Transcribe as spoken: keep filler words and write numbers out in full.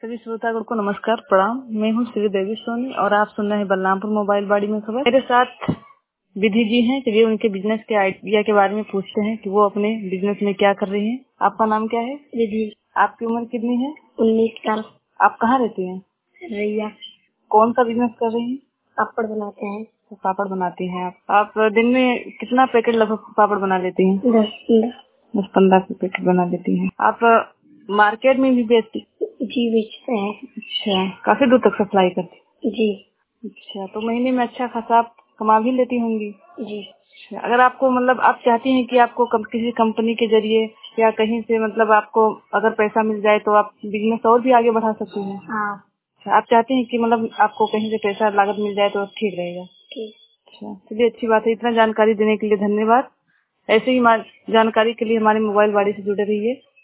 सभी श्रोतागण को नमस्कार, प्रणाम। मैं हूँ श्री देवी सोनी और आप सुन रहे हैं बलरामपुर मोबाइल बाड़ी में खबर। मेरे साथ विधि जी हैं। चलिए उनके बिजनेस के आइडिया के बारे में पूछते हैं कि वो अपने बिजनेस में क्या कर रही हैं। आपका नाम क्या है? विधि। आपकी उम्र कितनी है? उन्नीस साल। आप कहाँ रहती हैं? रैया। कौन सा बिजनेस कर रही हैं? पापड़ बनाते हैं। तो पापड़ बनाती हैं आप। आप दिन में कितना पैकेट लगभग पापड़ बना लेती हैं? दस पंद्रह। दस पंद्रह पैकेट बना लेती हैं। आप मार्केट में भी बेचती? जी बेचते हैं। अच्छा, काफी दूर तक सप्लाई करती? जी। अच्छा, तो महीने में अच्छा खासा आप कमा भी लेती होंगी? जी। अच्छा, अगर आपको मतलब आप चाहती हैं कि आपको कम, किसी कंपनी के जरिए या कहीं से मतलब आपको अगर पैसा मिल जाए तो आप बिजनेस और भी आगे बढ़ा सकती हैं? हाँ। अच्छा, आप चाहती हैं कि मतलब आपको कहीं से पैसा लागत मिल जाए तो ठीक रहेगा? ठीक। अच्छा, चलिए अच्छी बात है। इतना जानकारी देने के लिए धन्यवाद। ऐसे ही जानकारी के लिए हमारे मोबाइल बाड़ी से जुड़े रहिए।